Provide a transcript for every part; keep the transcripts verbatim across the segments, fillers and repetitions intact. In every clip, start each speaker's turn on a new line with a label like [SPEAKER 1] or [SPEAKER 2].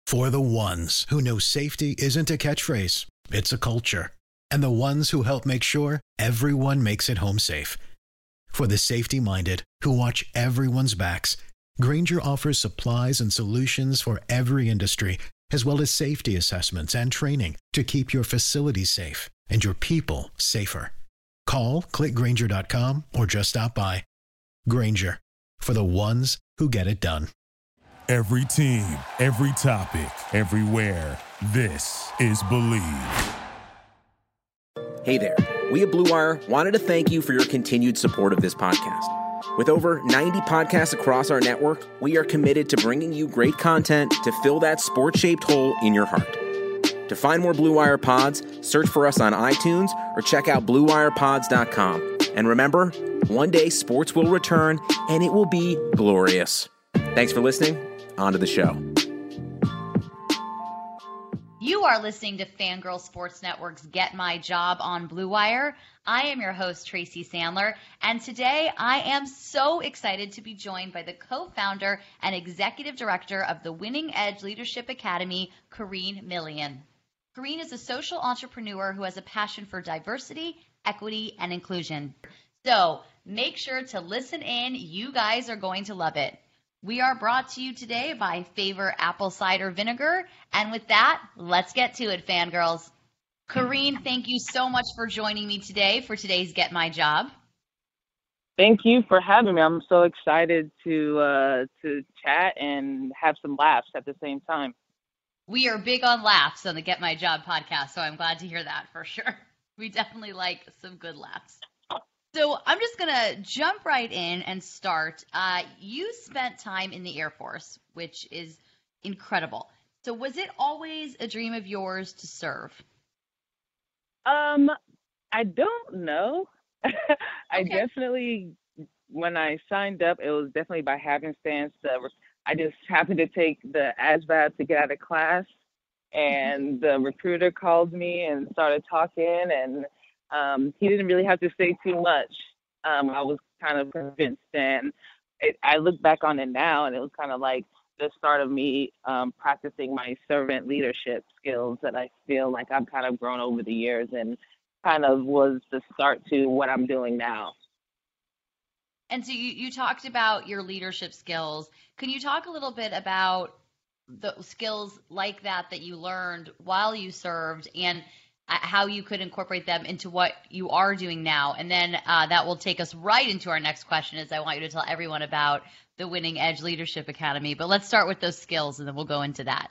[SPEAKER 1] For the ones who know safety isn't a catchphrase, it's a culture. And the ones who help make sure everyone makes it home safe. For the safety-minded who watch everyone's backs, Grainger offers supplies and solutions for every industry, as well as safety assessments and training to keep your facilities safe and your people safer. Call, click Grainger dot com, or just stop by. Grainger, for the ones who get it done.
[SPEAKER 2] Every team, every topic, everywhere. This is Believe.
[SPEAKER 3] Hey there. We at Blue Wire wanted to thank you for your continued support of this podcast. With over ninety podcasts across our network, we are committed to bringing you great content to fill that sports-shaped hole in your heart. To find more Blue Wire pods, search for us on iTunes or check out blue wire pods dot com. And remember, one day sports will return and it will be glorious. Thanks for listening. On to the show.
[SPEAKER 4] You are listening to Fangirl Sports Network's Get My Job on Blue Wire. I am your host, Tracy Sandler, and today I am so excited to be joined by the co-founder and executive director of the Winning Edge Leadership Academy, Kareen Millian. Kareen is a social entrepreneur who has a passion for diversity, equity, and inclusion. So make sure to listen in. You guys are going to love it. We are brought to you today by Favor Apple Cider Vinegar. And with that, let's get to it, fangirls. Kareen, thank you so much for joining me today for today's Get My Job.
[SPEAKER 5] Thank you for having me. I'm so excited to uh, to chat and have some laughs at the same time.
[SPEAKER 4] We are big on laughs on the Get My Job podcast, so I'm glad to hear that for sure. We definitely like some good laughs. So I'm just going to jump right in and start. Uh, you spent time in the Air Force, which is incredible. So was it always a dream of yours to serve?
[SPEAKER 5] Um, I don't know. I
[SPEAKER 4] Okay.
[SPEAKER 5] definitely, when I signed up, it was definitely by happenstance. Uh, I just happened to take the A S V A B to get out of class, and the recruiter called me and started talking, and Um, he didn't really have to say too much. Um, I was kind of convinced, and it, I look back on it now, and it was kind of like the start of me um, practicing my servant leadership skills that I feel like I've kind of grown over the years, and kind of was the start to what I'm doing now.
[SPEAKER 4] And so you, you talked about your leadership skills. Can you talk a little bit about the skills like that that you learned while you served, and how you could incorporate them into what you are doing now? And then uh, that will take us right into our next question, is I want you to tell everyone about the Winning Edge Leadership Academy. But let's start with those skills, and then we'll go into that.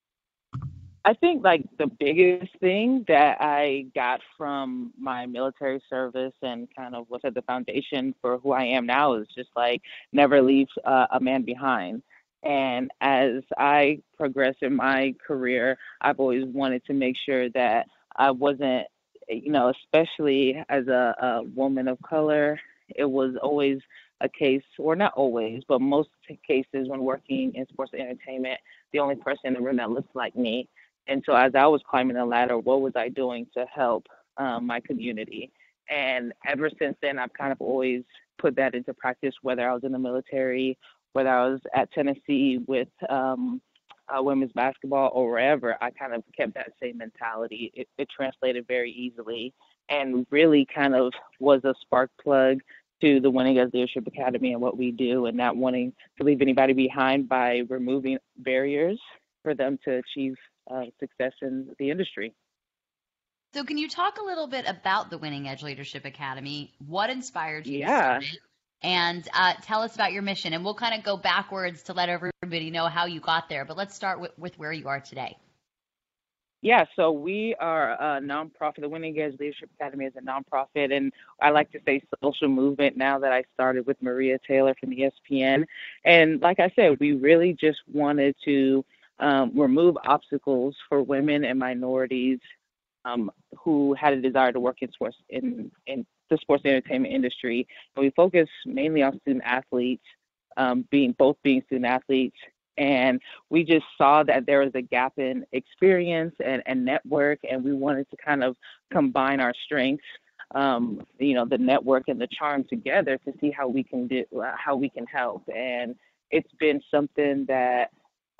[SPEAKER 5] I think like the biggest thing that I got from my military service and kind of was at the foundation for who I am now is just like never leave uh, a man behind. And as I progress in my career, I've always wanted to make sure that I wasn't, you know, especially as a, a woman of color, it was always a case, or not always, but most cases when working in sports and entertainment, the only person in the room that looked like me. And so as I was climbing the ladder, what was I doing to help um, my community? And ever since then, I've kind of always put that into practice, whether I was in the military, whether I was at Tennessee with um, Uh, women's basketball, or wherever. I kind of kept that same mentality. It, it translated very easily and really kind of was a spark plug to the Winning Edge Leadership Academy and what we do, and not wanting to leave anybody behind by removing barriers for them to achieve uh, success in the industry.
[SPEAKER 4] So can you talk a little bit about the Winning Edge Leadership Academy? What inspired you
[SPEAKER 5] Yeah.
[SPEAKER 4] to start it? And uh, tell us about your mission. And we'll kind of go backwards to let everybody know how you got there. But let's start with, with where you are today.
[SPEAKER 5] Yeah, so we are a nonprofit. The Winning Edge Leadership Academy is a nonprofit, and I like to say social movement now that I started with Maria Taylor from E S P N. And like I said, we really just wanted to um, remove obstacles for women and minorities um, who had a desire to work in sports in, in the sports and entertainment industry. And we focus mainly on student athletes, um, being both being student athletes. And we just saw that there was a gap in experience and, and network, and we wanted to kind of combine our strengths, um, you know, the network and the charm together to see how we can do, uh, how we can help. And it's been something that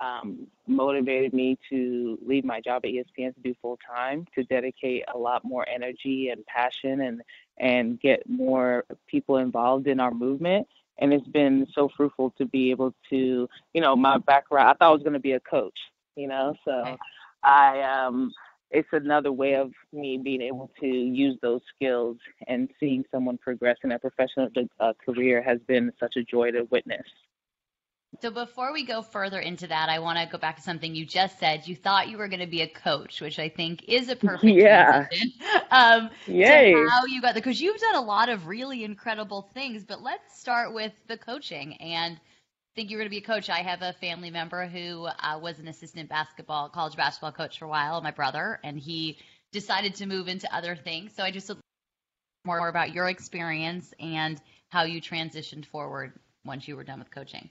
[SPEAKER 5] um, motivated me to leave my job at E S P N to do full time, to dedicate a lot more energy and passion and and get more people involved in our movement. And it's been so fruitful to be able to, you know, my background, I thought I was going to be a coach, you know, so
[SPEAKER 4] Okay.
[SPEAKER 5] I, um, it's another way of me being able to use those skills, and seeing someone progress in their professional uh, career has been such a joy to witness.
[SPEAKER 4] So before we go further into that, I want to go back to something you just said. You thought you were going to be a coach, which I think is a perfect
[SPEAKER 5] Yeah.
[SPEAKER 4] transition um,
[SPEAKER 5] Yay.
[SPEAKER 4] to how you got there, because you've done a lot of really incredible things. But let's start with the coaching. And I think you're going to be a coach. I have a family member who uh, was an assistant basketball, college basketball coach for a while, my brother, and he decided to move into other things. So I just would more, more about your experience and how you transitioned forward once you were done with coaching.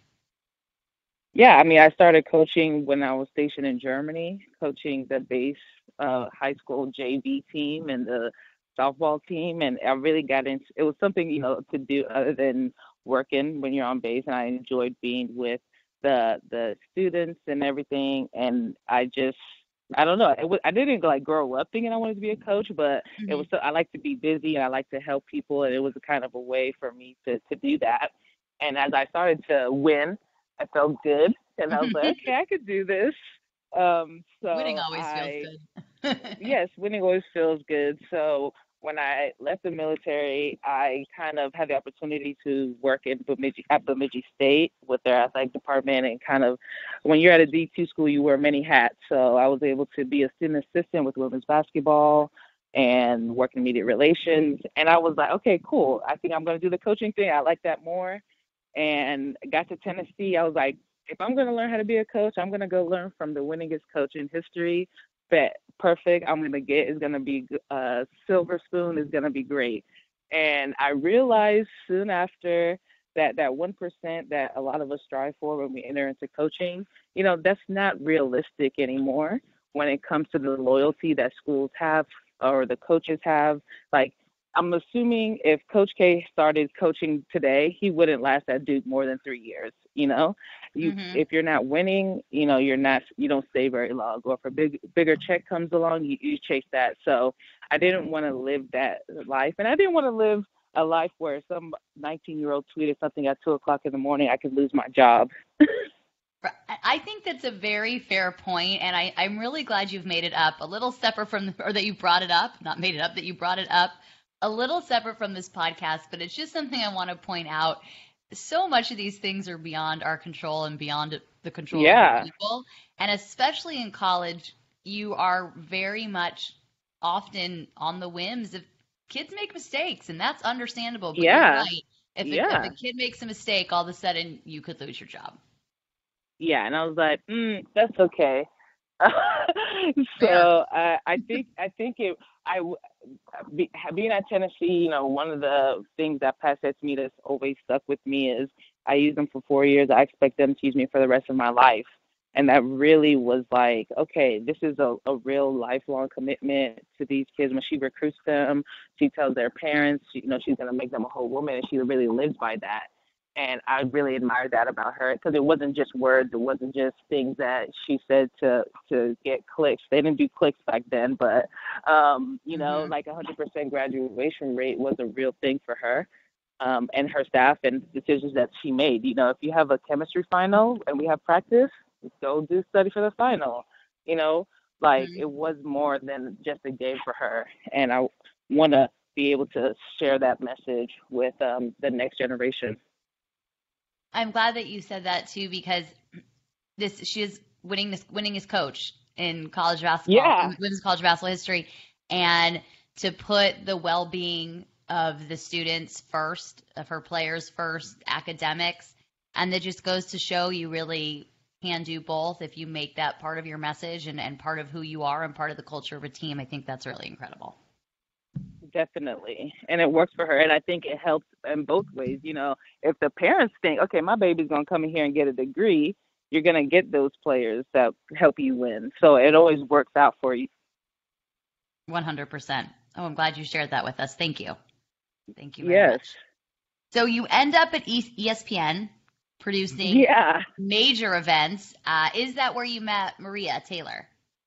[SPEAKER 5] Yeah, I mean, I started coaching when I was stationed in Germany, coaching the base uh, high school J V team and the softball team, and I really got into it. Was something, you know, to do other than working when you're on base, and I enjoyed being with the the students and everything. And I just, I don't know, it was, I didn't like grow up thinking I wanted to be a coach, but
[SPEAKER 4] Mm-hmm.
[SPEAKER 5] it was so, I like to be busy and I like to help people, and it was a kind of a way for me to to do that. And as I started to win, I felt good, and I was like, okay, I could do this. Um, so
[SPEAKER 4] Winning always
[SPEAKER 5] I,
[SPEAKER 4] feels good.
[SPEAKER 5] yes, winning always feels good. So when I left the military, I kind of had the opportunity to work in Bemidji, at Bemidji State with their athletic department, and kind of when you're at a D two school, you wear many hats. So I was able to be a student assistant with women's basketball and work in media relations. And I was like, okay, cool. I think I'm going to do the coaching thing. I like that more. And got to Tennessee, I was like, if I'm going to learn how to be a coach, I'm going to go learn from the winningest coach in history. But perfect, I'm going to get is going to be uh, Silver Spoon is going to be great. And I realized soon after that that one percent that a lot of us strive for when we enter into coaching, you know, that's not realistic anymore when it comes to the loyalty that schools have or the coaches have. Like, I'm assuming if Coach K started coaching today, he wouldn't last at Duke more than three years. You know, you
[SPEAKER 4] Mm-hmm.
[SPEAKER 5] if you're not winning, you know, you're not you don't stay very long. Or if a big bigger check comes along, you, you chase that. So I didn't want to live that life, and I didn't want to live a life where some nineteen-year-old tweeted something at two o'clock in the morning. I could lose my job.
[SPEAKER 4] I think that's a very fair point, and I, I'm really glad you've made it up a little separate from, the, or that you brought it up, not made it up, that you brought it up a little separate from this podcast, but it's just something I want to point out. So much of these things are beyond our control and beyond the control
[SPEAKER 5] Yeah.
[SPEAKER 4] of the people, and especially in college, you are very much often on the whims of kids make mistakes, and that's understandable, but
[SPEAKER 5] Yeah.
[SPEAKER 4] you're right. If,
[SPEAKER 5] Yeah.
[SPEAKER 4] a, if a kid makes a mistake, all of a sudden you could lose your job.
[SPEAKER 5] Yeah, and I was like, mm, that's okay. so uh, I think I think it. I be, being at Tennessee, you know, one of the things that Pat said to me that's always stuck with me is I used them for four years. I expect them to use me for the rest of my life, and that really was like, okay, this is a, a real lifelong commitment to these kids. When she recruits them, she tells their parents, you know, she's gonna make them a whole woman, and she really lives by that. And I really admired that about her, because it wasn't just words. It wasn't just things that she said to to get clicks. They didn't do clicks back then, but, um, you know,
[SPEAKER 4] Mhm.
[SPEAKER 5] like a one hundred percent graduation rate was a real thing for her um, and her staff, and decisions that she made. You know, if you have a chemistry final and we have practice, go do study for the final. You know, like
[SPEAKER 4] Mhm.
[SPEAKER 5] it was more than just a game for her. And I want to be able to share that message with um, the next generation.
[SPEAKER 4] I'm glad that you said that too, because this she is winning this winningest coach in college basketball,
[SPEAKER 5] Yeah.
[SPEAKER 4] in women's college basketball history, and to put the well-being of the students first, of her players first, academics, and that just goes to show you really can do both if you make that part of your message and, and part of who you are and part of the culture of a team. I think that's really incredible.
[SPEAKER 5] Definitely. And it works for her. And I think it helps in both ways. You know, if the parents think, okay, my baby's going to come in here and get a degree, you're going to get those players that help you win. So it always works out for you.
[SPEAKER 4] one hundred percent. Oh, I'm glad you shared that with us. Thank you. Thank you very
[SPEAKER 5] Yes.
[SPEAKER 4] much. So you end up at E S P N, producing
[SPEAKER 5] Yeah.
[SPEAKER 4] major events. Uh, is that where you met Maria Taylor?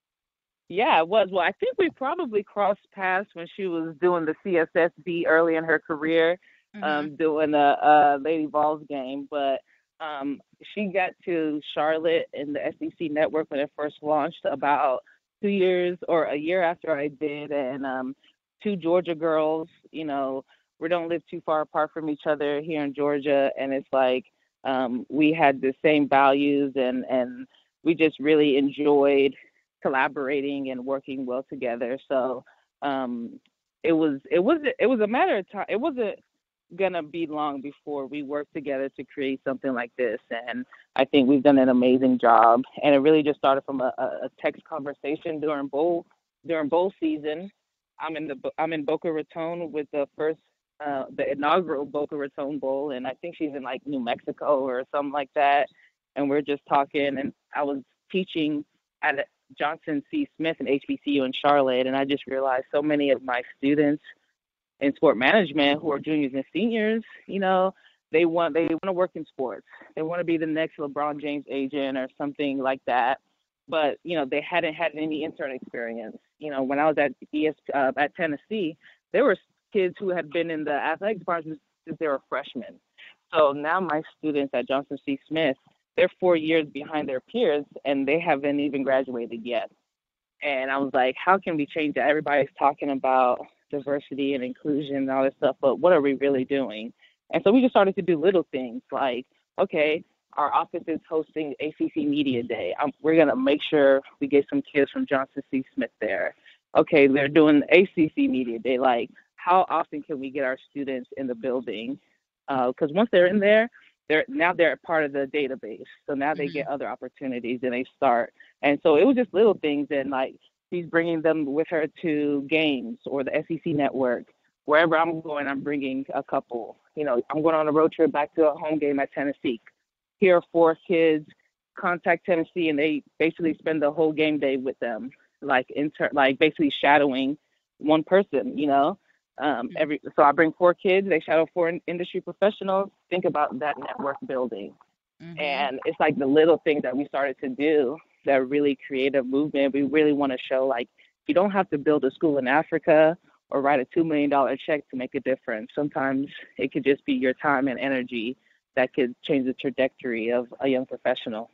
[SPEAKER 5] Yeah, it was. Well, I think we probably crossed paths when she was doing the C S S B early in her career,
[SPEAKER 4] Mm-hmm.
[SPEAKER 5] um, doing a, a Lady Vols game. But um, she got to Charlotte in the S E C network when it first launched about two years or a year after I did. And um, two Georgia girls, you know, we don't live too far apart from each other here in Georgia. And it's like um, we had the same values and, and we just really enjoyed collaborating and working well together. So um, it was it was it was a matter of time. It wasn't gonna be long before we worked together to create something like this, and I think we've done an amazing job. And it really just started from a, a text conversation during bowl during bowl season. I'm in the I'm in Boca Raton with the first uh, the inaugural Boca Raton Bowl, and I think she's in like New Mexico or something like that. And we're just talking, and I was teaching at Johnson C. Smith and H B C U in Charlotte, and I just realized so many of my students in sport management who are juniors and seniors, you know, they want they want to work in sports. They want to be the next LeBron James agent or something like that. But you know, they hadn't had any intern experience. You know, when I was at E S uh, at Tennessee, there were kids who had been in the athletics department since they were freshmen. So now my students at Johnson C. Smith, they're four years behind their peers, and they haven't even graduated yet. And I was like, how can we change that? Everybody's talking about diversity and inclusion and all this stuff, but what are we really doing? And so we just started to do little things like, okay, our office is hosting A C C Media Day. Um, we're going to make sure we get some kids from Johnson C. Smith there. Okay, they're doing A C C Media Day. Like, how often can we get our students in the building? Because uh, once they're in there, they're now they're a part of the database. So now they get other opportunities and they start. And so it was just little things, and like she's bringing them with her to games or the S E C network. Wherever I'm going, I'm bringing a couple. You know, I'm going on a road trip back to a home game at Tennessee. Here are four kids contact Tennessee, and they basically spend the whole game day with them, like inter- like basically shadowing one person. You know. Um, every so I bring four kids, they shadow four in, industry professionals. Think about that network building. Mm-hmm. And it's like the little things that we started to do that really create a movement. We really want to show like you don't have to build a school in Africa or write a two million dollars check to make a difference. Sometimes it could just be your time and energy that could change the trajectory of a young professional.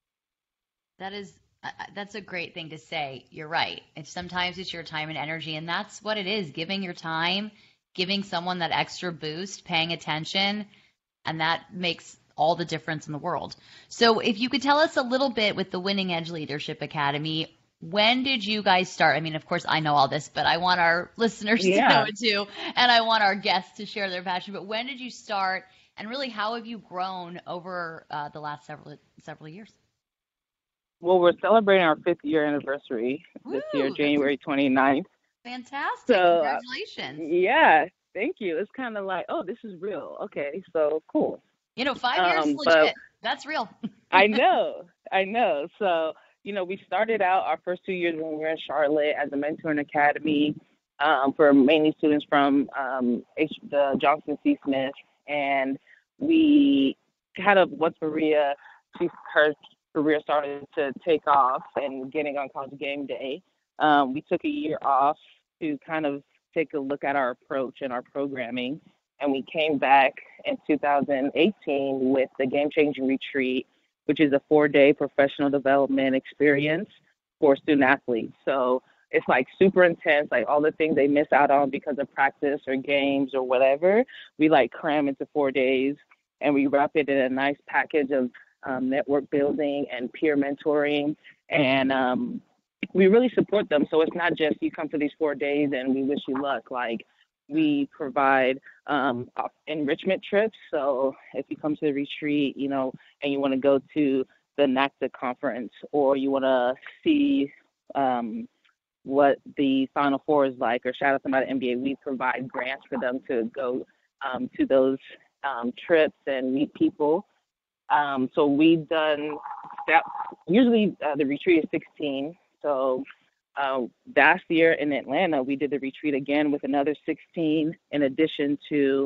[SPEAKER 4] That is Uh, that's a great thing to say. You're right. It's sometimes it's your time and energy, and that's what it is, giving your time, giving someone that extra boost, paying attention, and that makes all the difference in the world. So if you could tell us a little bit with the Winning Edge Leadership Academy, when did you guys start? I mean, of course, I know all this, but I want our listeners yeah. to know it too, and I want our guests to share their passion. But when did you start, and really how have you grown over uh, the last several several years?
[SPEAKER 5] Well, we're celebrating our fifth year anniversary this
[SPEAKER 4] Woo,
[SPEAKER 5] year, January twenty-ninth.
[SPEAKER 4] Fantastic.
[SPEAKER 5] So,
[SPEAKER 4] congratulations.
[SPEAKER 5] Uh, yeah, thank you. It's kind of like, oh, this is real. Okay, so cool.
[SPEAKER 4] You know, five years
[SPEAKER 5] um,
[SPEAKER 4] legit. That's real.
[SPEAKER 5] I know. I know. So, you know, we started out our first two years when we were in Charlotte as a mentoring academy um, for mainly students from um, H- the Johnson C. Smith. And we kind of, once Maria, she, her career started to take off and getting on College Game Day, um, we took a year off to kind of take a look at our approach and our programming. And we came back in two thousand eighteen with the Game Changing Retreat, which is a four-day professional development experience for student athletes. So it's like super intense, like all the things they miss out on because of practice or games or whatever, we like cram into four days and we wrap it in a nice package of um, network building and peer mentoring. And um, we really support them. So it's not just you come for these four days and we wish you luck. Like we provide um, enrichment trips. So if you come to the retreat, you know, and you want to go to the NACDA conference or you want to see um, what the Final Four is like, or shout out to my N B A, we provide grants for them to go um, to those um, trips and meet people. Um, so we've done that. Usually uh, the retreat is sixteen. So uh, last year in Atlanta, we did the retreat again with another sixteen, in addition to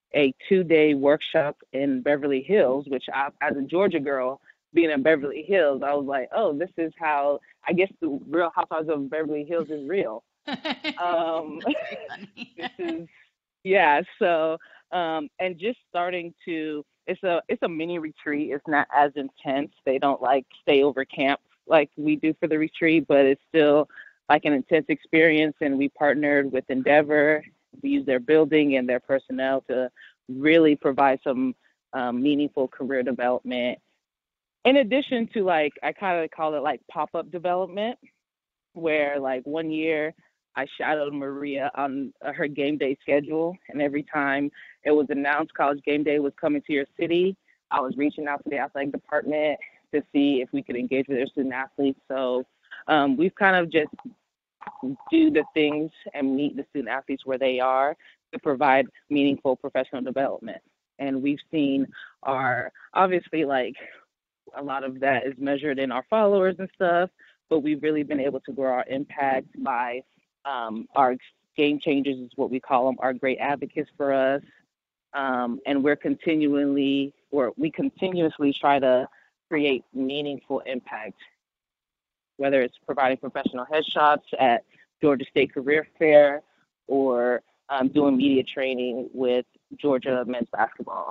[SPEAKER 5] a two-day workshop in Beverly Hills, which I, as a Georgia girl, being in Beverly Hills, I was like, oh, this is how, I guess the Real Housewives of Beverly Hills is real. Um, this is, yeah, so, um, and just starting to, it's a, it's a mini retreat. It's not as intense. They don't like stay over camp like we do for the retreat, but it's still like an intense experience. And we partnered with Endeavor. We use their building and their personnel to really provide some um, meaningful career development. In addition to, like, I kind of call it like pop-up development, where like one year I shadowed Maria on her game day schedule. And every time it was announced College Game Day was coming to your city, I was reaching out to the athletic department to see if we could engage with their student athletes. So um, we've kind of just do the things and meet the student athletes where they are to provide meaningful professional development. And we've seen our, obviously, like, a lot of that is measured in our followers and stuff, but we've really been able to grow our impact by um, our game changers is what we call them, our great advocates for us. Um, and we're continually, or we continuously try to create meaningful impact, whether it's providing professional headshots at Georgia State Career Fair or um, doing media training with Georgia men's basketball.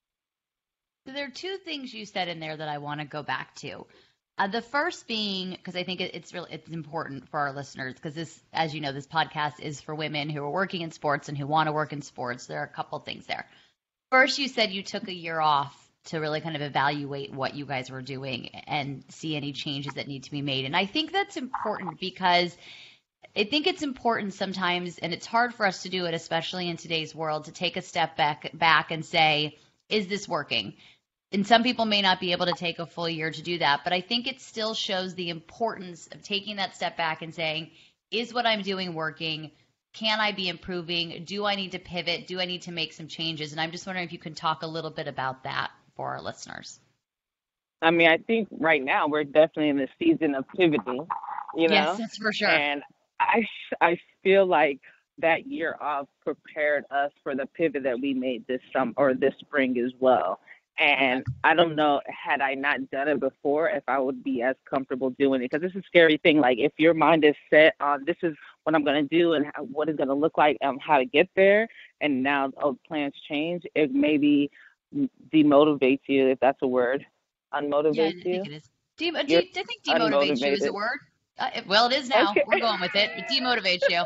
[SPEAKER 4] So there are two things you said in there that I want to go back to. Uh, the first being, because I think it, it's really it's important for our listeners, because this, as you know, this podcast is for women who are working in sports and who want to work in sports. There are a couple things there. First, you said you took a year off to really kind of evaluate what you guys were doing and see any changes that need to be made. And I think that's important because I think it's important sometimes, and it's hard for us to do it, especially in today's world, to take a step back back and say, is this working? And some people may not be able to take a full year to do that, but I think it still shows the importance of taking that step back and saying, is what I'm doing working? Can I be improving? Do I need to pivot? Do I need to make some changes? And I'm just wondering if you can talk a little bit about that for our listeners.
[SPEAKER 5] I mean, I think right now we're definitely in the season of pivoting, you know?
[SPEAKER 4] Yes, that's for sure.
[SPEAKER 5] And I, I feel like that year off prepared us for the pivot that we made this summer or this spring as well. And I don't know, had I not done it before, if I would be as comfortable doing it. Because it's a scary thing. Like, if your mind is set on this is what I'm going to do and how, what it's going to look like and how to get there, and now oh, plans change, it maybe demotivates you, if that's a word. Unmotivates
[SPEAKER 4] yeah, I
[SPEAKER 5] you.
[SPEAKER 4] think it is. De- do, do you think demotivates you is a word? Uh, it, well, it is now.
[SPEAKER 5] Okay.
[SPEAKER 4] We're going with it. It demotivates you.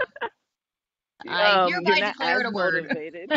[SPEAKER 4] I
[SPEAKER 5] Um,
[SPEAKER 4] hereby
[SPEAKER 5] you're not
[SPEAKER 4] declare it
[SPEAKER 5] as
[SPEAKER 4] a word.
[SPEAKER 5] motivated.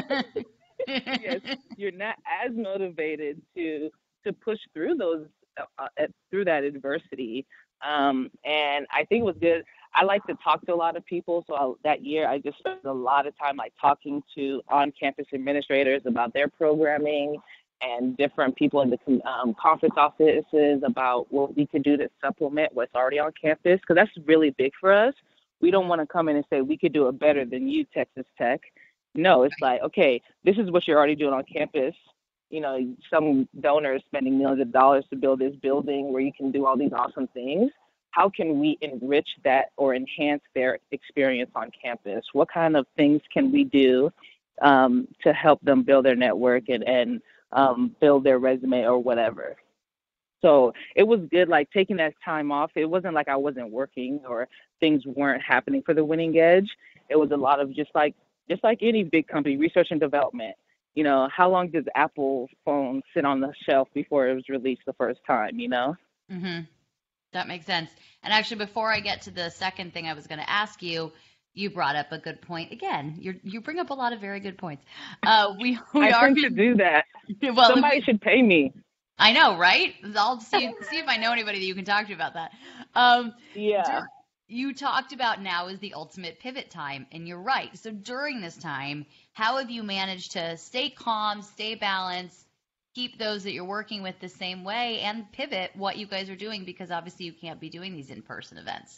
[SPEAKER 5] Yes, you're not as motivated to to push through those uh, uh, through that adversity. Um, and I think it was good. I like to talk to a lot of people, so I, that year I just spent a lot of time like talking to on-campus administrators about their programming and different people in the um, conference offices about what we could do to supplement what's already on campus, because that's really big for us. We don't want to come in and say we could do it better than you, Texas Tech. No, it's like, okay, this is what you're already doing on campus. You know, some donors spending millions of dollars to build this building where you can do all these awesome things. How can we enrich that or enhance their experience on campus? What kind of things can we do um, to help them build their network and, and um, build their resume or whatever? So it was good, like taking that time off. It wasn't like I wasn't working or things weren't happening for the Winning Edge. It was a lot of just like, just like any big company, research and development. You know, how long does Apple phone sit on the shelf before it was released the first time, you know?
[SPEAKER 4] Mm-hmm. That makes sense. And actually, before I get to the second thing I was going to ask you, you brought up a good point. Again, you you bring up a lot of very good points. Uh, we we
[SPEAKER 5] I
[SPEAKER 4] are
[SPEAKER 5] tend to do that.
[SPEAKER 4] well,
[SPEAKER 5] Somebody should pay me.
[SPEAKER 4] I know, right? I'll see see if I know anybody that you can talk to about that. Um,
[SPEAKER 5] Yeah.
[SPEAKER 4] You talked about now is the ultimate pivot time, and you're right. So during this time, how have you managed to stay calm, stay balanced, keep those that you're working with the same way, and pivot what you guys are doing? Because obviously you can't be doing these in-person events.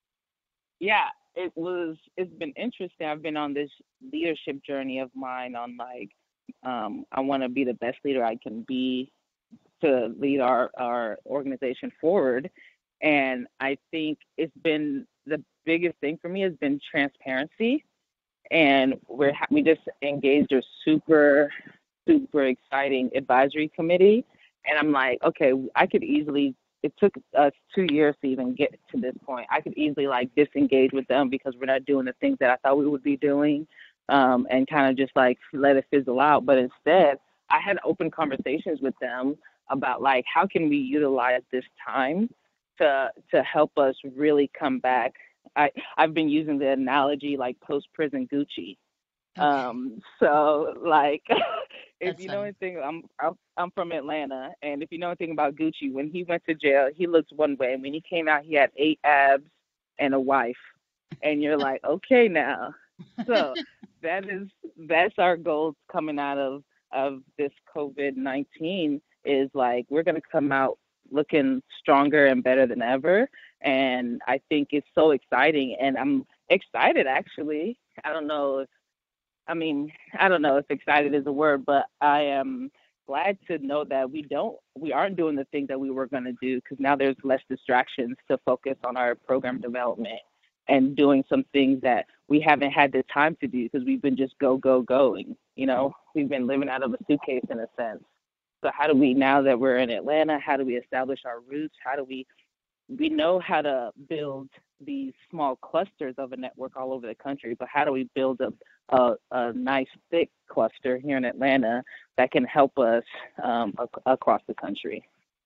[SPEAKER 5] Yeah, it was, it's been interesting. I've been on this leadership journey of mine on like, um, I want to be the best leader I can be to lead our, our organization forward. And I think it's been the biggest thing for me has been transparency and we're ha- we just engaged a super super exciting advisory committee. And I'm like, okay, I could easily. It took us two years to even get to this point. I could easily like disengage with them because we're not doing the things that I thought we would be doing, um, and kind of just like let it fizzle out. But instead, I had open conversations with them about like how can we utilize this time to to help us really come back. I I've been using the analogy like post prison Gucci.
[SPEAKER 4] Okay.
[SPEAKER 5] Um, so like, if
[SPEAKER 4] That's
[SPEAKER 5] you know
[SPEAKER 4] funny.
[SPEAKER 5] anything, I'm, I'm I'm from Atlanta, and if you know anything about Gucci, when he went to jail, he looked one way, and when he came out, he had eight abs and a wife, and you're like, okay, now, so that is that's our goal coming out of of this COVID nineteen is like we're gonna come out looking stronger and better than ever, and I think it's so exciting, and I'm excited actually. I don't know if I mean, I don't know if excited is a word, but I am glad to know that we don't, we aren't doing the things that we were going to do because now there's less distractions to focus on our program development and doing some things that we haven't had the time to do because we've been just go, go, going. You know, we've been living out of a suitcase in a sense. So how do we, now that we're in Atlanta, how do we establish our roots? How do we we know how to build these small clusters of a network all over the country, but how do we build a, a, a nice thick cluster here in Atlanta that can help us um, ac- across the country?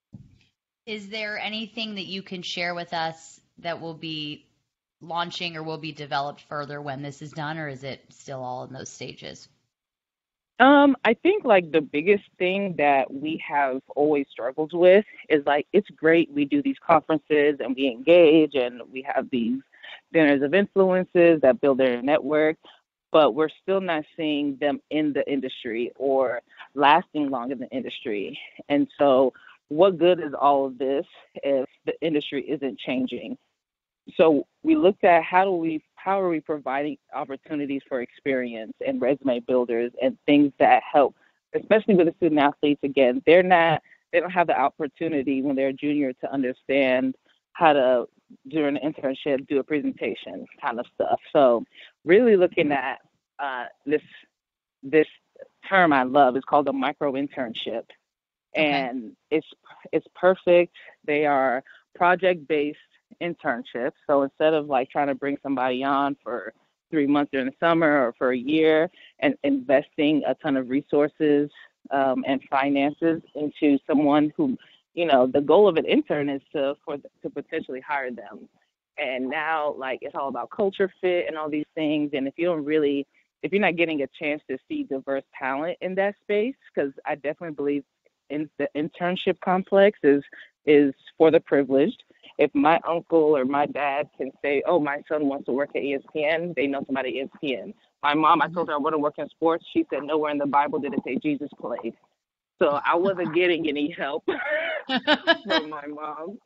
[SPEAKER 4] Is there anything that you can share with us that will be launching or will be developed further when this is done, or is it still all in those stages?
[SPEAKER 5] Um, I think like the biggest thing that we have always struggled with is like it's great we do these conferences and we engage and we have these dinners of influences that build their network, but we're still not seeing them in the industry or lasting long in the industry. And so what good is all of this if the industry isn't changing? So we looked at how do we how are we providing opportunities for experience and resume builders and things that help, especially with the student athletes. Again, they're not they don't have the opportunity when they're a junior to understand how to during an internship do a presentation kind of stuff. So really looking at uh, this this term I love is called a micro internship,
[SPEAKER 4] Okay.
[SPEAKER 5] and it's it's perfect. They are project based internships. So instead of like trying to bring somebody on for three months during the summer or for a year and investing a ton of resources um, and finances into someone who, you know, the goal of an intern is to for to potentially hire them. And now like it's all about culture fit and all these things. And if you don't really, if you're not getting a chance to see diverse talent in that space, because I definitely believe in the internship complex is is for the privileged. If my uncle or my dad can say, oh, my son wants to work at E S P N, they know somebody at E S P N. My mom, I told her I want to work in sports. She said nowhere in the Bible did it say Jesus played. So I wasn't getting any help from my mom.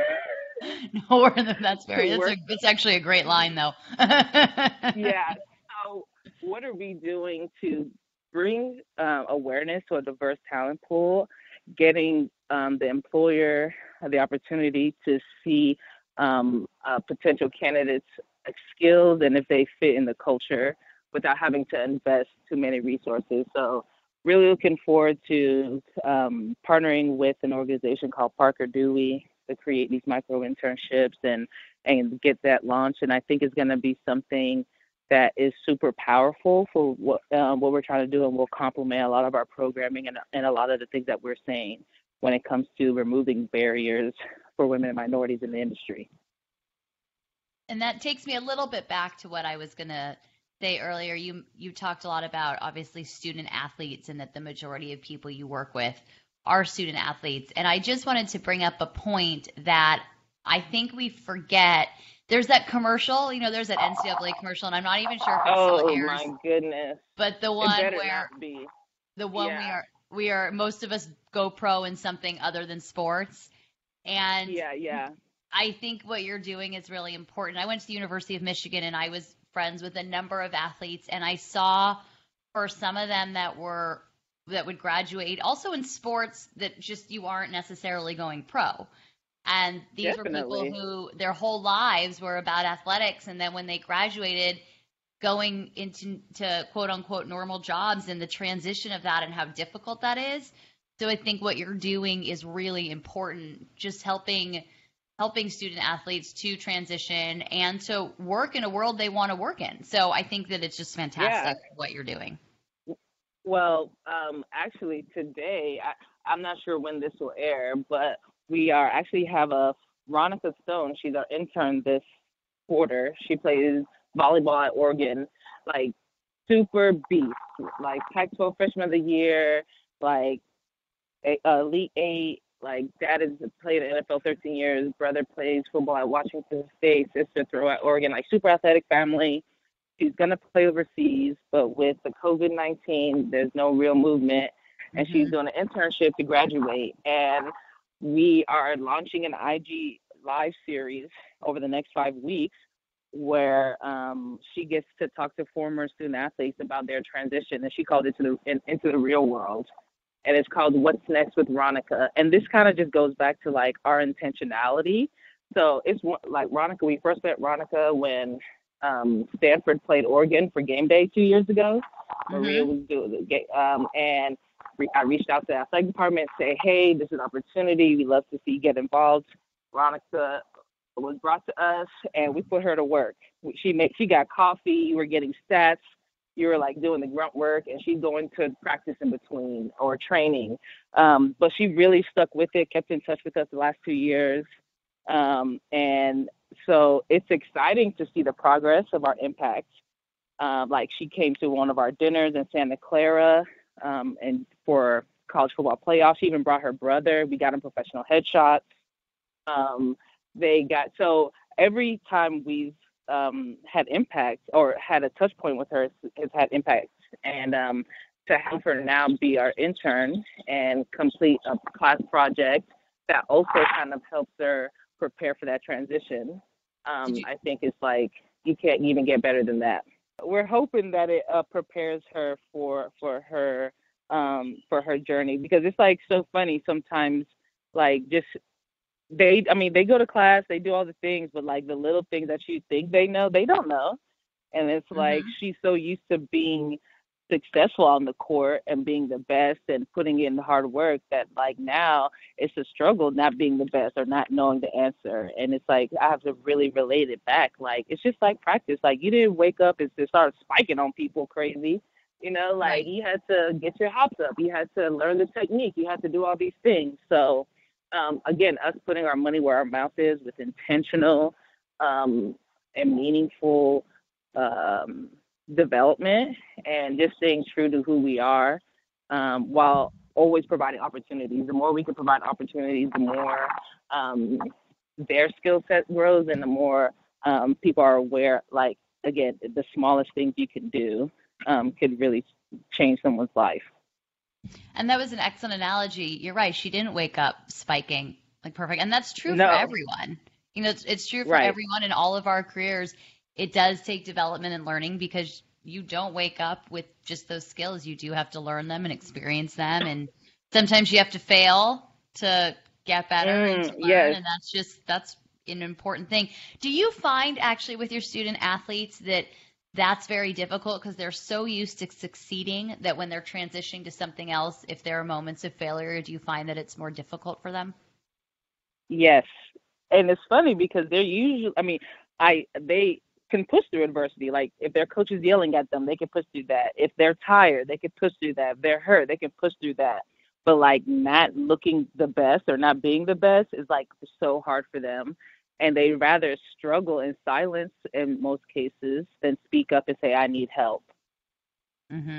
[SPEAKER 4] No, that's very,
[SPEAKER 5] to
[SPEAKER 4] that's a,
[SPEAKER 5] work.
[SPEAKER 4] that's actually a great line though.
[SPEAKER 5] Yeah. So what are we doing to bring uh, awareness to a diverse talent pool, getting um, the employer the opportunity to see um, uh, potential candidates' skills and if they fit in the culture without having to invest too many resources. So really looking forward to um, partnering with an organization called Parker Dewey to create these micro internships and, and get that launched. And I think it's going to be something that is super powerful for what um, what we're trying to do and will complement a lot of our programming and, and a lot of the things that we're saying when it comes to removing barriers for women and minorities in the industry.
[SPEAKER 4] And that takes me a little bit back to what I was going to say earlier. You you talked a lot about obviously student athletes and that the majority of people you work with are student athletes. And I just wanted to bring up a point that I think we forget. There's that commercial, you know, there's that N C double A commercial, and I'm not even sure if it still
[SPEAKER 5] Oh
[SPEAKER 4] airs.
[SPEAKER 5] my goodness.
[SPEAKER 4] But the
[SPEAKER 5] It
[SPEAKER 4] one
[SPEAKER 5] better
[SPEAKER 4] where
[SPEAKER 5] not be.
[SPEAKER 4] the one we
[SPEAKER 5] Yeah.
[SPEAKER 4] are we are most of us go pro in something other than sports. And
[SPEAKER 5] Yeah, yeah.
[SPEAKER 4] I think what you're doing is really important. I went to the University of Michigan and I was friends with a number of athletes, and I saw for some of them that were that would graduate also in sports that just you aren't necessarily going pro. And these
[SPEAKER 5] Definitely.
[SPEAKER 4] were people who their whole lives were about athletics, and then when they graduated, going into to quote unquote normal jobs and the transition of that and how difficult that is. So I think what you're doing is really important, just helping helping student athletes to transition and to work in a world they want to work in. So I think that it's just fantastic
[SPEAKER 5] Yeah.
[SPEAKER 4] what you're doing.
[SPEAKER 5] Well, um, actually today, I, I'm not sure when this will air, but we are actually have a Ronica Stone. She's our intern this quarter. She plays volleyball at Oregon, like super beast, like Pac twelve Freshman of the Year, like a, uh, Elite Eight. Like dad has played in the N F L thirteen years. Brother plays football at Washington State. Sister throw at Oregon. Like super athletic family. She's gonna play overseas, but with the COVID nineteen, there's no real movement, and
[SPEAKER 4] Mm-hmm.
[SPEAKER 5] she's doing an internship to graduate. And we are launching an I G live series over the next five weeks, where um, she gets to talk to former student athletes about their transition, and she called it to the in, into the real world. And it's called What's Next with Ronica. And this kind of just goes back to like our intentionality. So it's like Ronica, we first met Ronica when um, Stanford played Oregon for game day two years ago.
[SPEAKER 4] Mm-hmm.
[SPEAKER 5] Maria was doing the game, um, and re- I reached out to the athletic department and say, hey, this is an opportunity. We'd love to see you get involved. Ronica was brought to us, and we put her to work. She made, she got coffee. You were getting stats. You were like doing the grunt work, and she's going to practice in between or training. Um, but she really stuck with it, kept in touch with us the last two years. Um, and so it's exciting to see the progress of our impact. Uh, like she came to one of our dinners in Santa Clara um, and for college football playoffs. She even brought her brother. We got him professional headshots. Um, they got, so every time we've um, had impact or had a touch point with her, has had impact. And um, to have her now be our intern and complete a class project that also kind of helps her prepare for that transition, um,
[SPEAKER 4] You-
[SPEAKER 5] I think it's like, you can't even get better than that. We're hoping that it uh, prepares her for, for her, um, for her journey, because it's like so funny sometimes, like just, They, I mean, they go to class, they do all the things, but like the little things that you think they know, they don't know. And it's like
[SPEAKER 4] Mhm.
[SPEAKER 5] she's so used to being successful on the court and being the best and putting in the hard work that like now it's a struggle not being the best or not knowing the answer. And it's like I have to really relate it back. Like it's just like practice. Like you didn't wake up and just start spiking on people crazy. You know, like
[SPEAKER 4] Right.
[SPEAKER 5] you had to get your hops up. You had to learn the technique. You had to do all these things. So Um, again, us putting our money where our mouth is with intentional um, and meaningful um, development and just staying true to who we are um, while always providing opportunities. The more we can provide opportunities, the more um, their skill set grows and the more um, people are aware, like, again, the smallest things you can do um, could really change someone's life.
[SPEAKER 4] And that was an excellent analogy. You're right. She didn't wake up spiking like perfect. And that's true
[SPEAKER 5] No.
[SPEAKER 4] for everyone. You know, it's, it's true for
[SPEAKER 5] Right.
[SPEAKER 4] everyone in all of our careers. It does take development and learning because you don't wake up with just those skills. You do have to learn them and experience them. And sometimes you have to fail to get better and to
[SPEAKER 5] Mm,
[SPEAKER 4] learn.
[SPEAKER 5] yes.
[SPEAKER 4] And that's just, that's an important thing. Do you find actually with your student athletes that that's very difficult because they're so used to succeeding that when they're transitioning to something else, if there are moments of failure, do you find that it's more difficult for them?
[SPEAKER 5] Yes. And it's funny because they're usually, I mean, I they can push through adversity. Like if their coach is yelling at them, they can push through that. If they're tired, they can push through that. If they're hurt, they can push through that. But like not looking the best or not being the best is like so hard for them. And they rather struggle in silence in most cases than speak up and say, I need help.
[SPEAKER 4] Mm-hmm.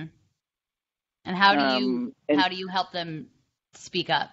[SPEAKER 4] And how do you
[SPEAKER 5] Um, and
[SPEAKER 4] how do you help them speak up?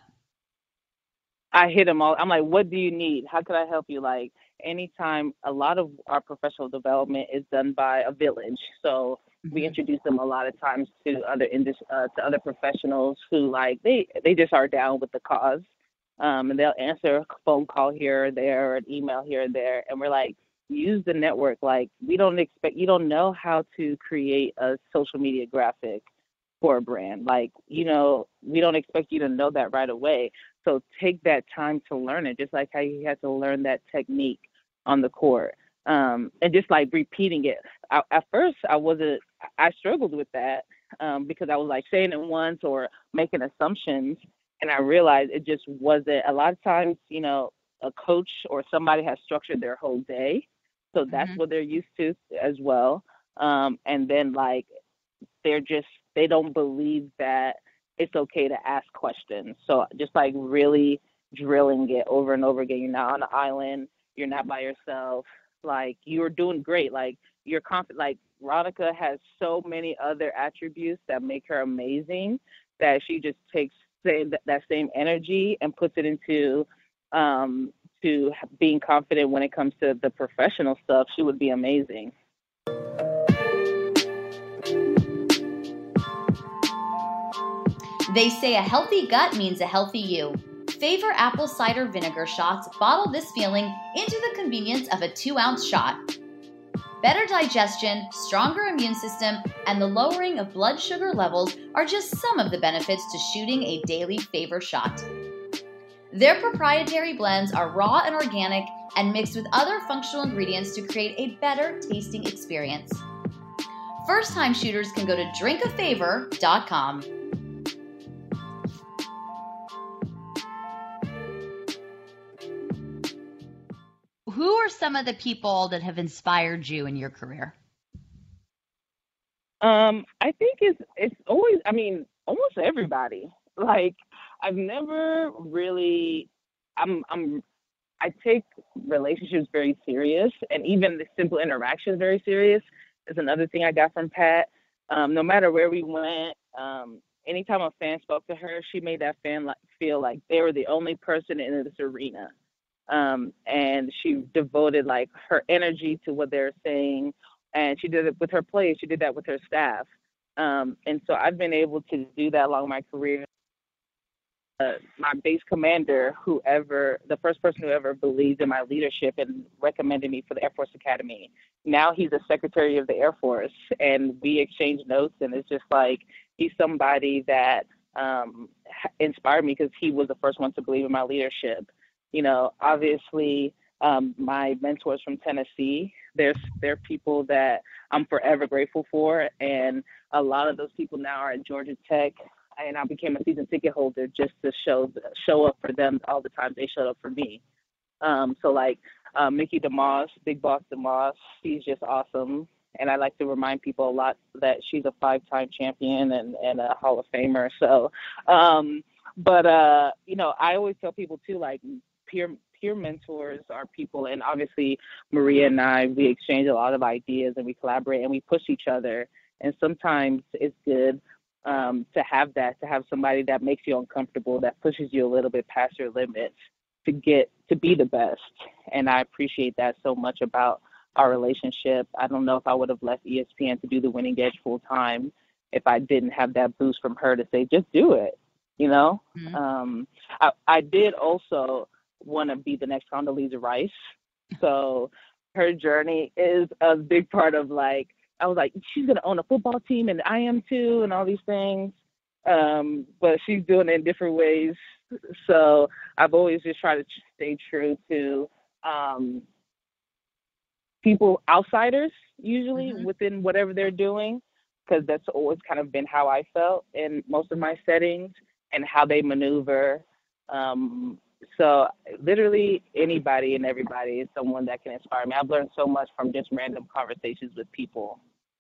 [SPEAKER 5] I hit them all. I'm like, what do you need? How can I help you? Like anytime, a lot of our professional development is done by a village. So we
[SPEAKER 4] Mhm.
[SPEAKER 5] introduce them a lot of times to other indus- uh, to other professionals who like, they, they just are down with the cause. Um, and they'll answer a phone call here or there or an email here or there. And we're like, use the network. Like we don't expect, you don't know how to create a social media graphic for a brand. Like, you know, we don't expect you to know that right away. So take that time to learn it, just like how you had to learn that technique on the court. Um, and just like repeating it. I, at first, I wasn't, I struggled with that um, because I was like saying it once or making assumptions. And I realized it just wasn't, a lot of times, you know, a coach or somebody has structured their whole day. So that's
[SPEAKER 4] Mm-hmm.
[SPEAKER 5] what they're used to as well. Um, and then like, they're just, they don't believe that it's okay to ask questions. So just like really drilling it over and over again. You're not on an island. You're not by yourself. Like, you're doing great. Like, you're confident. Like, Ronica has so many other attributes that make her amazing that she just takes say, that, that same energy and puts it into um, to being confident when it comes to the professional stuff. She would be amazing.
[SPEAKER 4] They say a healthy gut means a healthy you. Favor apple cider vinegar shots bottle this feeling into the convenience of a two-ounce shot. Better digestion, stronger immune system, and the lowering of blood sugar levels are just some of the benefits to shooting a daily Favor shot. Their proprietary blends are raw and organic and mixed with other functional ingredients to create a better tasting experience. First-time shooters can go to drink a favor dot com. Who are some of the people that have inspired you in your career?
[SPEAKER 5] Um, I think it's it's always, I mean, almost everybody. Like, I've never really, I'm I'm I take relationships very serious, and even the simple interactions very serious is another thing I got from Pat. Um, no matter where we went, um, anytime a fan spoke to her, she made that fan like, feel like they were the only person in this arena. Um, and she devoted like her energy to what they're saying, and she did it with her plays. She did that with her staff. Um, and so I've been able to do that along my career. Uh, my base commander, whoever, the first person who ever believed in my leadership and recommended me for the Air Force Academy. Now he's a Secretary of the Air Force, and we exchange notes, and it's just like, he's somebody that um, inspired me because he was the first one to believe in my leadership. You know, obviously, um, my mentors from Tennessee, there's they're people that I'm forever grateful for, and a lot of those people now are at Georgia Tech, and I became a season ticket holder just to show show up for them all the time they showed up for me. Um, so like uh, Mickey DeMoss, Big Boss DeMoss, she's just awesome, and I like to remind people a lot that she's a five-time champion and, and a Hall of Famer. So, um, but uh, you know, I always tell people too, like, peer peer mentors are people, and obviously Maria and I, we exchange a lot of ideas and we collaborate and we push each other. And sometimes it's good um, to have that, to have somebody that makes you uncomfortable, that pushes you a little bit past your limits to get to be the best. And I appreciate that so much about our relationship. I don't know if I would have left E S P N to do the Winning Edge full time if I didn't have that boost from her to say, just do it. You know, mm-hmm. um, I, I did also want to be the next Condoleezza Rice. So her journey is a big part of, like, I was like, she's going to own a football team, and I am too, and all these things. Um, but she's doing it in different ways. So I've always just tried to stay true to um, people, outsiders, usually mm-hmm. within whatever they're doing, because that's always kind of been how I felt in most of my settings and how they maneuver. Um, So literally anybody and everybody is someone that can inspire me. I've learned so much from just random conversations with people.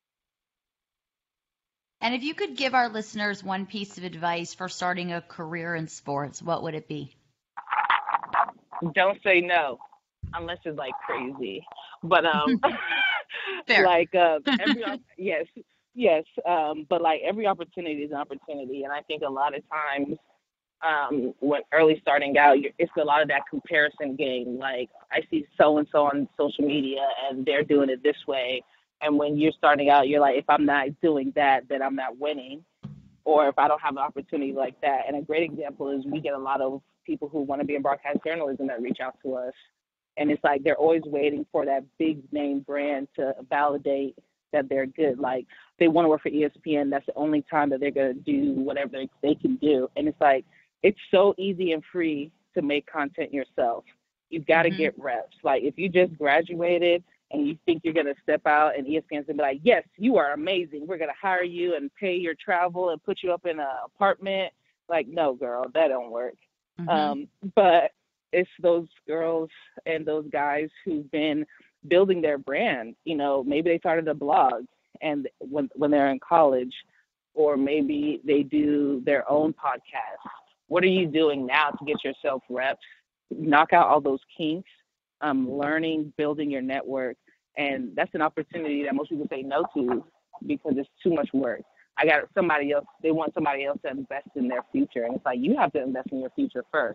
[SPEAKER 4] And if you could give our listeners one piece of advice for starting a career in sports, what would it be?
[SPEAKER 5] Don't say no, unless it's like crazy. But um,
[SPEAKER 4] Fair.
[SPEAKER 5] like uh, every yes, yes. Um, but like every opportunity is an opportunity, and I think a lot of times. Um, when early starting out, it's a lot of that comparison game. Like, I see so-and-so on social media and they're doing it this way. And when you're starting out, you're like, if I'm not doing that, then I'm not winning. Or if I don't have an opportunity like that. And a great example is we get a lot of people who want to be in broadcast journalism that reach out to us. And it's like they're always waiting for that big name brand to validate that they're good. Like, they want to work for E S P N. That's the only time that they're going to do whatever they, they can do. And it's like, it's so easy and free to make content yourself. You've got to mm-hmm. get reps. Like, if you just graduated and you think you're going to step out and E S P N's going to be like, yes, you are amazing. We're going to hire you and pay your travel and put you up in an apartment. Like, no, girl, that don't work. Mm-hmm. Um, but it's those girls and those guys who've been building their brand. You know, maybe they started a blog and when when they're in college, or maybe they do their own podcast. What are you doing now to get yourself reps? Knock out all those kinks, um, learning, building your network. And that's an opportunity that most people say no to because it's too much work. I got somebody else, they want somebody else to invest in their future. And it's like, you have to invest in your future first.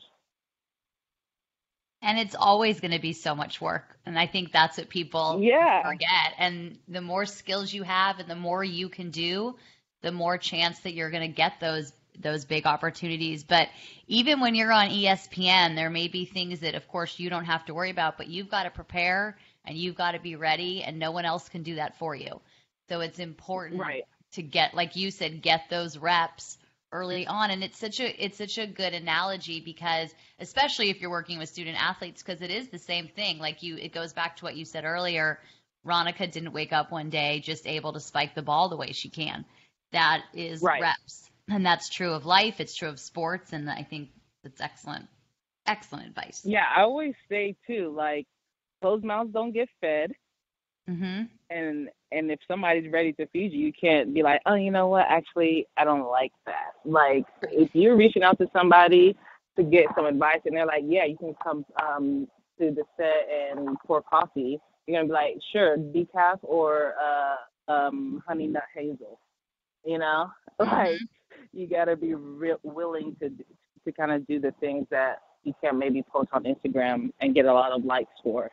[SPEAKER 4] And it's always going to be so much work. And I think that's what people
[SPEAKER 5] yeah.
[SPEAKER 4] forget. And the more skills you have and the more you can do, the more chance that you're going to get those those big opportunities. But even when you're on E S P N, there may be things that, of course, you don't have to worry about, but you've got to prepare and you've got to be ready, and no one else can do that for you. So it's important
[SPEAKER 5] right.
[SPEAKER 4] to get, like you said, get those reps early on. And it's such a it's such a good analogy, because especially if you're working with student athletes, because it is the same thing. Like you, it goes back to what you said earlier. Ronica didn't wake up one day just able to spike the ball the way she can. That is
[SPEAKER 5] right.
[SPEAKER 4] reps. And that's true of life. It's true of sports. And I think that's excellent, excellent advice.
[SPEAKER 5] Yeah, I always say too, like, closed mouths don't get fed.
[SPEAKER 4] Mm-hmm.
[SPEAKER 5] And and if somebody's ready to feed you, you can't be like, oh, you know what? Actually, I don't like that. Like, if you're reaching out to somebody to get some advice and they're like, yeah, you can come um, to the set and pour coffee, you're going to be like, sure, decaf or uh, um, honey nut hazel. You know,
[SPEAKER 4] mm-hmm.
[SPEAKER 5] like, you got to be re- willing to to kind of do the things that you can maybe post on Instagram and get a lot of likes for.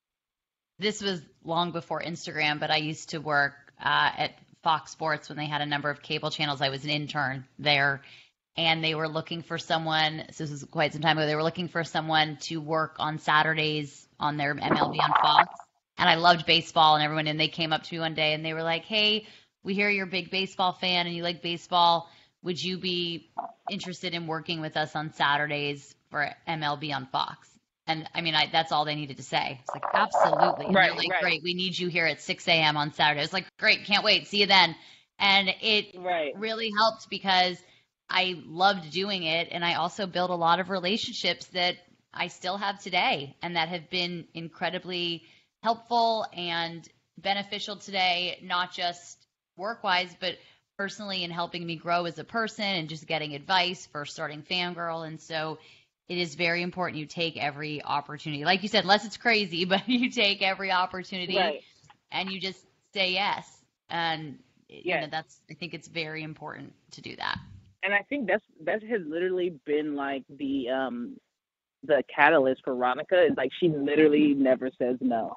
[SPEAKER 4] This was long before Instagram, but I used to work uh, at Fox Sports when they had a number of cable channels. I was an intern there, and they were looking for someone. So this was quite some time ago. They were looking for someone to work on Saturdays on their M L B on Fox. And I loved baseball and everyone. And they came up to me one day and they were like, hey, we hear you're a big baseball fan and you like baseball. Would you be interested in working with us on Saturdays for M L B on Fox? And I mean, I, that's all they needed to say. It's like, absolutely. And
[SPEAKER 5] right,
[SPEAKER 4] they're like,
[SPEAKER 5] right.
[SPEAKER 4] great, we need you here at six a.m. on Saturday. It's like, great, can't wait. See you then. And it
[SPEAKER 5] right.
[SPEAKER 4] really helped because I loved doing it. And I also built a lot of relationships that I still have today and that have been incredibly helpful and beneficial today, not just work-wise, but personally in helping me grow as a person and just getting advice for starting Fangirl. And so it is very important you take every opportunity. Like you said, unless it's crazy, but you take every opportunity
[SPEAKER 5] right.
[SPEAKER 4] and you just say yes. And
[SPEAKER 5] yes.
[SPEAKER 4] you know, that's, I think it's very important to do that.
[SPEAKER 5] And I think that's, that has literally been like the, um, the catalyst for Ronica is like, she literally never says no.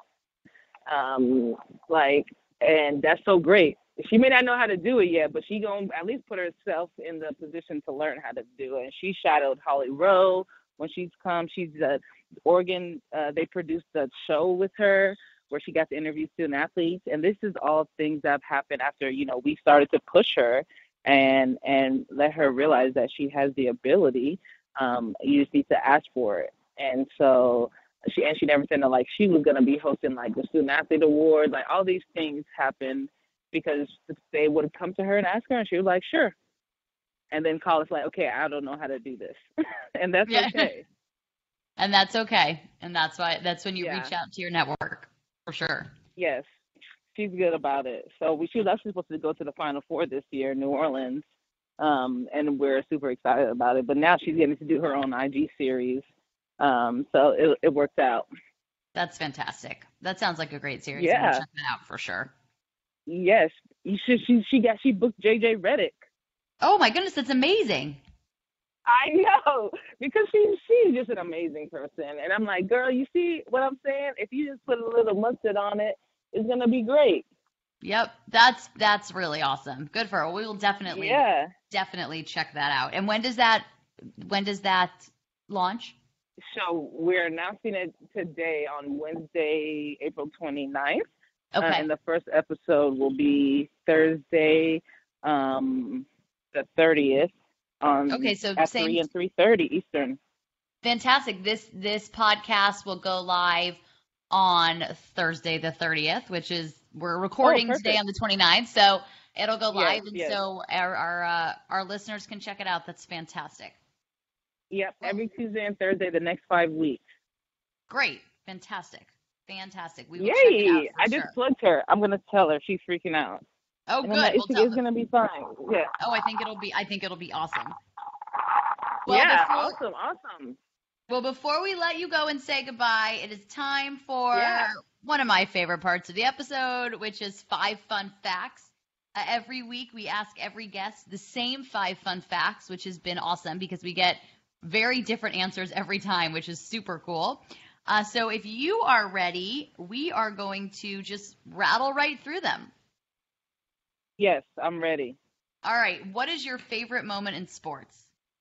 [SPEAKER 5] Um, like, and that's so great. She may not know how to do it yet, but she gonna at least put herself in the position to learn how to do it. And she shadowed Holly Rowe when she's come. She's uh, Oregon. Uh, they produced a show with her where she got to interview student athletes. And this is all things that have happened after, you know, we started to push her and and let her realize that she has the ability. Um, you just need to ask for it. And so she and she never said no. Like, she was gonna be hosting like the Student Athlete Award. Like, all these things happened because they would come to her and ask her, and she was like, sure. And then call us like, okay, I don't know how to do this. And that's
[SPEAKER 4] yeah.
[SPEAKER 5] okay.
[SPEAKER 4] And that's okay. And that's why, that's when you
[SPEAKER 5] yeah.
[SPEAKER 4] reach out to your network, for sure.
[SPEAKER 5] Yes. She's good about it. So we, she was actually supposed to go to the Final Four this year in New Orleans, um, and we're super excited about it. But now she's getting to do her own I G series. Um, so it, it worked out.
[SPEAKER 4] That's fantastic. That sounds like a great series.
[SPEAKER 5] Yeah.
[SPEAKER 4] I'm gonna check that out for sure.
[SPEAKER 5] Yes, you should, she she got she booked J J Redick.
[SPEAKER 4] Oh my goodness, that's amazing.
[SPEAKER 5] I know, because she's she's just an amazing person, and I'm like, girl, you see what I'm saying? If you just put a little mustard on it, it's gonna be great.
[SPEAKER 4] Yep, that's that's really awesome. Good for her. We will definitely
[SPEAKER 5] yeah
[SPEAKER 4] definitely check that out. And when does that when does that launch?
[SPEAKER 5] So we're announcing it today on Wednesday, April twenty-ninth.
[SPEAKER 4] Okay.
[SPEAKER 5] Uh, and the first episode will be Thursday, um, the thirtieth, on
[SPEAKER 4] okay, so
[SPEAKER 5] at
[SPEAKER 4] same,
[SPEAKER 5] three and three thirty Eastern.
[SPEAKER 4] Fantastic. This this podcast will go live on Thursday the thirtieth, which is, we're recording
[SPEAKER 5] Oh,
[SPEAKER 4] today
[SPEAKER 5] perfect.
[SPEAKER 4] on the twenty-ninth, so it'll go
[SPEAKER 5] Yes,
[SPEAKER 4] live, and
[SPEAKER 5] yes.
[SPEAKER 4] so our our, uh, our listeners can check it out. That's fantastic.
[SPEAKER 5] Yep,
[SPEAKER 4] Well,
[SPEAKER 5] every Tuesday and Thursday the next five weeks.
[SPEAKER 4] great. Fantastic. Fantastic. We will check it out
[SPEAKER 5] Yay!
[SPEAKER 4] for
[SPEAKER 5] I
[SPEAKER 4] sure.
[SPEAKER 5] just plugged her. I'm gonna tell her. She's freaking out.
[SPEAKER 4] Oh,
[SPEAKER 5] And
[SPEAKER 4] good.
[SPEAKER 5] I'm like,
[SPEAKER 4] We'll
[SPEAKER 5] it's,
[SPEAKER 4] tell
[SPEAKER 5] it's gonna be fine. Yeah.
[SPEAKER 4] Oh, I think it'll be I think it'll be awesome. Well,
[SPEAKER 5] yeah.
[SPEAKER 4] before,
[SPEAKER 5] Awesome. Awesome.
[SPEAKER 4] well, before we let you go and say goodbye, it is time for
[SPEAKER 5] Yeah.
[SPEAKER 4] one of my favorite parts of the episode, which is five fun facts. Uh, every week, we ask every guest the same five fun facts, which has been awesome because we get very different answers every time, which is super cool. Uh, so if you are ready, we are going to just rattle right through them.
[SPEAKER 5] Yes, I'm ready.
[SPEAKER 4] All right. What is your favorite moment in sports?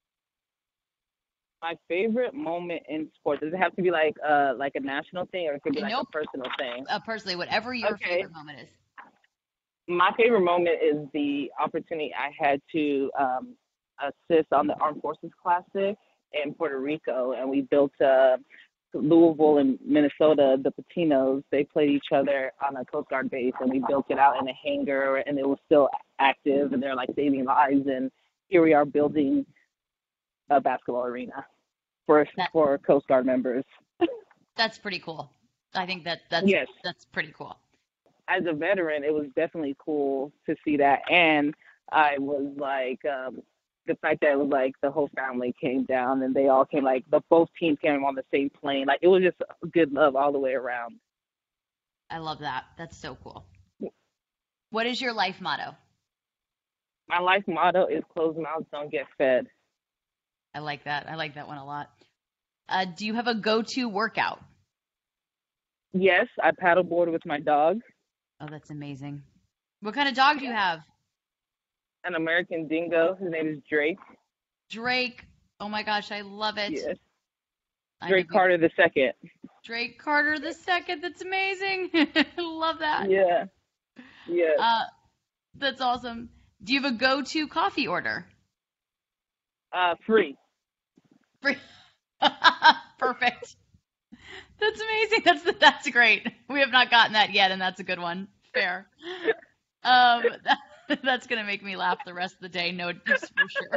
[SPEAKER 5] My favorite moment in sports, does it have to be like uh like a national thing, or it could be like
[SPEAKER 4] Nope.
[SPEAKER 5] a personal thing?
[SPEAKER 4] Uh, personally, whatever your
[SPEAKER 5] Okay.
[SPEAKER 4] favorite moment is.
[SPEAKER 5] My favorite moment is the opportunity I had to um, assist on the Armed Forces Classic in Puerto Rico, and we built uh, Louisville and Minnesota, the Patinos. They played each other on a Coast Guard base, and we built it out in a hangar, and it was still active, and they're like saving lives. And here we are building a basketball arena for
[SPEAKER 4] That-
[SPEAKER 5] for Coast Guard members.
[SPEAKER 4] That's pretty cool. I think that that's
[SPEAKER 5] Yes.
[SPEAKER 4] that's pretty cool.
[SPEAKER 5] As a veteran, it was definitely cool to see that. And I was like, um, the fact that it was like the whole family came down and they all came, like the both teams came on the same plane. Like it was just good love all the way around.
[SPEAKER 4] I love that. That's so cool. What is your life motto?
[SPEAKER 5] My life motto is closed mouths don't get fed.
[SPEAKER 4] I like that. I like that one a lot. Uh, do you have a go-to workout?
[SPEAKER 5] Yes, I paddleboard with my dog,
[SPEAKER 4] Oh, that's amazing. What kind of dog do you have?
[SPEAKER 5] an American dingo. His name is Drake.
[SPEAKER 4] Drake. Oh my gosh, I love it.
[SPEAKER 5] Yes,
[SPEAKER 4] I
[SPEAKER 5] Drake
[SPEAKER 4] know we-
[SPEAKER 5] Carter the second.
[SPEAKER 4] Drake Carter the second. That's amazing. Love that.
[SPEAKER 5] Yeah, yeah.
[SPEAKER 4] Uh, that's awesome. Do you have a go-to coffee order?
[SPEAKER 5] Uh, free.
[SPEAKER 4] Free. Perfect. That's amazing. That's that's great. We have not gotten that yet, and that's a good one. Fair. Um, that, that's gonna make me laugh the rest of the day. No, just for sure.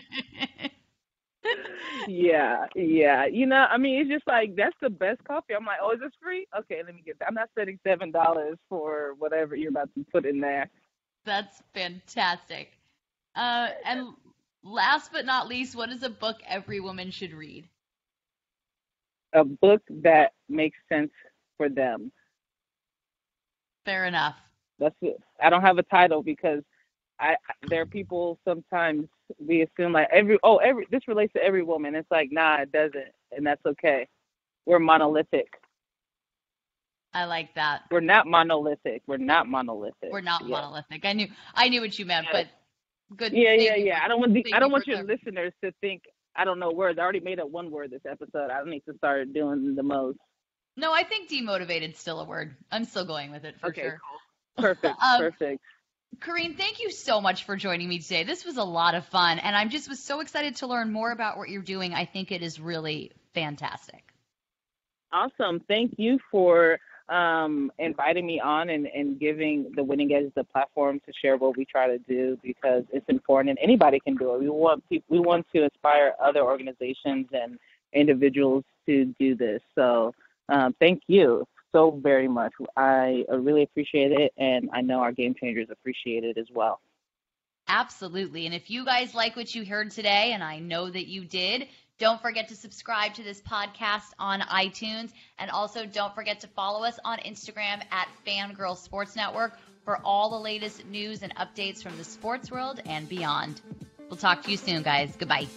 [SPEAKER 5] Yeah, yeah. You know, I mean, it's just like that's the best coffee. I'm like, oh, is this free? Okay, let me get that. I'm not spending seven dollars for whatever you're about to put in there.
[SPEAKER 4] That's fantastic. Uh, and last but not least, what is a book every woman should read?
[SPEAKER 5] A book that makes sense for them.
[SPEAKER 4] Fair enough.
[SPEAKER 5] That's it. I don't have a title because I there are people sometimes we assume like every oh every this relates to every woman. It's like nah, it doesn't, and that's okay. We're monolithic.
[SPEAKER 4] I like that.
[SPEAKER 5] We're not monolithic. We're not monolithic.
[SPEAKER 4] We're not
[SPEAKER 5] yeah.
[SPEAKER 4] monolithic. I knew I knew what you meant,
[SPEAKER 5] Yeah.
[SPEAKER 4] but good.
[SPEAKER 5] Yeah,
[SPEAKER 4] thank
[SPEAKER 5] yeah,
[SPEAKER 4] you
[SPEAKER 5] yeah.
[SPEAKER 4] for-
[SPEAKER 5] I don't want the,
[SPEAKER 4] thank
[SPEAKER 5] I don't
[SPEAKER 4] you
[SPEAKER 5] want
[SPEAKER 4] for
[SPEAKER 5] your
[SPEAKER 4] clar-
[SPEAKER 5] listeners to think I don't know words. I already made up one word this episode. I don't need to start doing the most.
[SPEAKER 4] No, I think demotivated is still a word. I'm still going with it for
[SPEAKER 5] Okay,
[SPEAKER 4] sure.
[SPEAKER 5] cool. Perfect,
[SPEAKER 4] Um,
[SPEAKER 5] perfect.
[SPEAKER 4] Kareen, thank you so much for joining me today. This was a lot of fun, and I'm just was so excited to learn more about what you're doing. I think it is really fantastic.
[SPEAKER 5] Awesome. Thank you for um, inviting me on and, and giving the Winning Edge the platform to share what we try to do because it's important and anybody can do it. We want people, we want to inspire other organizations and individuals to do this. So um, thank you so very much. I really appreciate it, and I know our Game Changers appreciate it as well.
[SPEAKER 4] Absolutely. And if you guys like what you heard today, and I know that you did, don't forget to subscribe to this podcast on iTunes. And also don't forget to follow us on Instagram at Fangirl Sports Network for all the latest news and updates from the sports world and beyond. We'll talk to you soon, guys. Goodbye.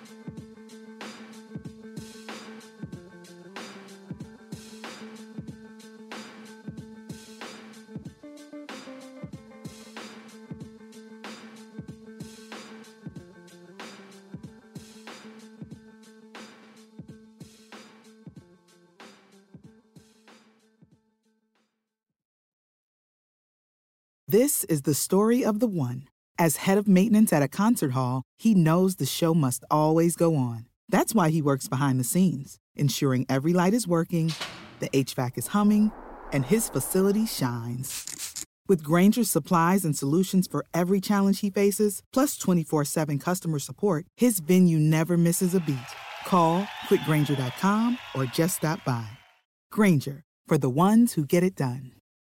[SPEAKER 6] This is the story of the one. As head of maintenance at a concert hall, he knows the show must always go on. That's why he works behind the scenes, ensuring every light is working, the H V A C is humming, and his facility shines. With Grainger's supplies and solutions for every challenge he faces, plus twenty-four seven customer support, his venue never misses a beat. Call quick grainger dot com or just stop by. Grainger, for the ones who get it done.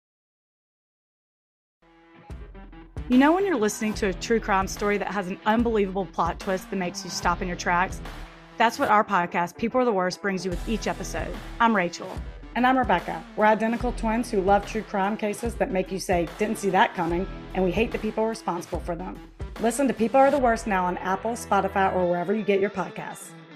[SPEAKER 7] You know when you're listening to a true crime story that has an unbelievable plot twist that makes you stop in your tracks? That's what our podcast, People Are the Worst, brings you with each episode. I'm Rachel.
[SPEAKER 8] And I'm Rebecca. We're identical twins who love true crime cases that make you say, didn't see that coming, and we hate the people responsible for them. Listen to People Are the Worst now on Apple, Spotify, or wherever you get your podcasts.